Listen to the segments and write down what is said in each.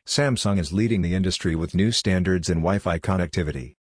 Samsung is leading the industry with new standards in Wi-Fi connectivity.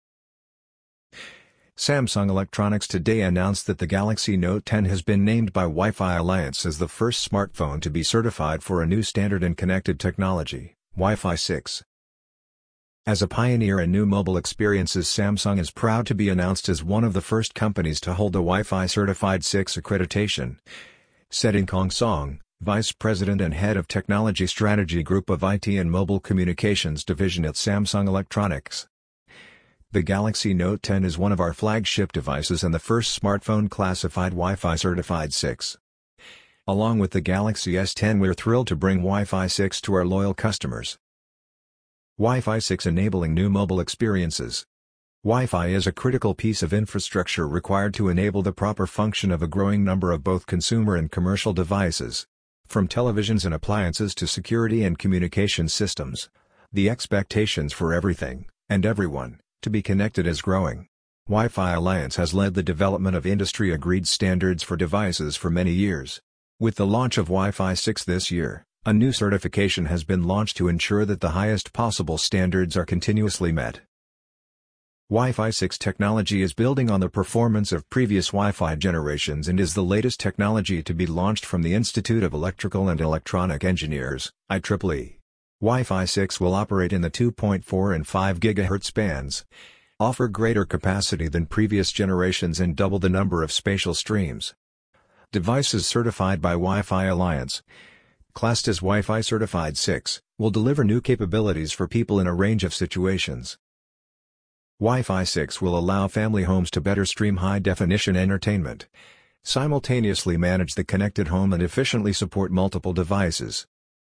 Samsung Electronics today announced that the Galaxy Note 10 has been named by Wi-Fi Alliance as the first smartphone to be certified for a new standard in connected technology, Wi-Fi 6. As a pioneer in new mobile experiences, Samsung is proud to be announced as one of the first companies to hold the Wi-Fi Certified 6 accreditation, said In Kong Song, Vice President and Head of Technology Strategy Group of IT and Mobile Communications Division at Samsung Electronics. The Galaxy Note 10 is one of our flagship devices and the first smartphone classified Wi-Fi Certified 6. Along with the Galaxy S10, we're thrilled to bring Wi-Fi 6 to our loyal customers. Wi-Fi 6 enabling new mobile experiences. Wi-Fi is a critical piece of infrastructure required to enable the proper function of a growing number of both consumer and commercial devices. From televisions and appliances to security and communication systems, the expectations for everything, and everyone, to be connected is growing. Wi-Fi Alliance has led the development of industry-agreed standards for devices for many years. With the launch of Wi-Fi 6 this year, a new certification has been launched to ensure that the highest possible standards are continuously met. Wi-Fi 6 technology is building on the performance of previous Wi-Fi generations and is the latest technology to be launched from the Institute of Electrical and Electronic Engineers, IEEE. Wi-Fi 6 will operate in the 2.4 and 5 GHz bands, offer greater capacity than previous generations and double the number of spatial streams. Devices certified by Wi-Fi Alliance, classed as Wi-Fi Certified 6, will deliver new capabilities for people in a range of situations. Wi-Fi 6 will allow family homes to better stream high-definition entertainment, simultaneously manage the connected home and efficiently support multiple devices.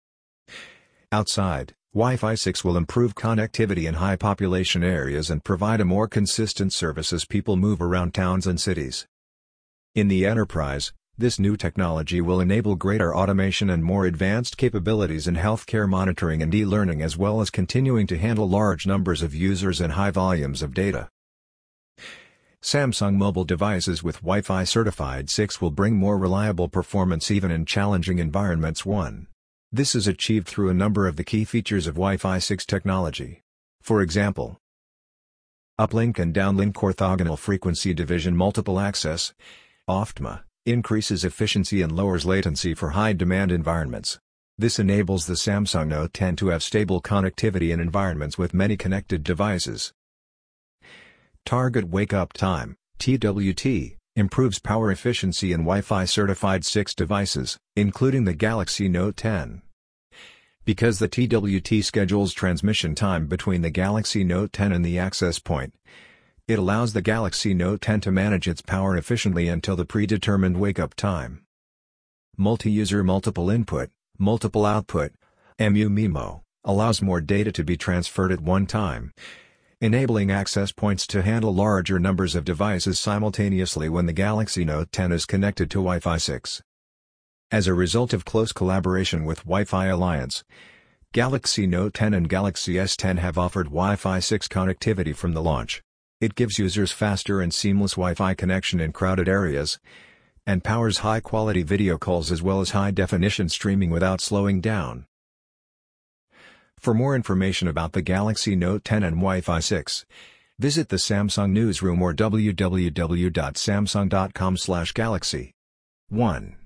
Outside, Wi-Fi 6 will improve connectivity in high-population areas and provide a more consistent service as people move around towns and cities. In the enterprise, this new technology will enable greater automation and more advanced capabilities in healthcare monitoring and e-learning, as well as continuing to handle large numbers of users and high volumes of data. Samsung mobile devices with Wi-Fi Certified 6 will bring more reliable performance even in challenging environments. This is achieved through a number of the key features of Wi-Fi 6 technology. For example, uplink and downlink orthogonal frequency division multiple access, OFTMA, increases efficiency and lowers latency for high-demand environments. This enables the Samsung Note 10 to have stable connectivity in environments with many connected devices. Target Wake-Up Time, TWT, improves power efficiency in Wi-Fi Certified 6 devices, including the Galaxy Note 10. Because the TWT schedules transmission time between the Galaxy Note 10 and the access point, it allows the Galaxy Note 10 to manage its power efficiently until the predetermined wake-up time. Multi-user multiple input, multiple output, MU-MIMO, allows more data to be transferred at one time, enabling access points to handle larger numbers of devices simultaneously when the Galaxy Note 10 is connected to Wi-Fi 6. As a result of close collaboration with Wi-Fi Alliance, Galaxy Note 10 and Galaxy S10 have offered Wi-Fi 6 connectivity from the launch. It gives users faster and seamless Wi-Fi connection in crowded areas, and powers high-quality video calls as well as high-definition streaming without slowing down. For more information about the Galaxy Note 10 and Wi-Fi 6, visit the Samsung newsroom or www.samsung.com/galaxy. 1.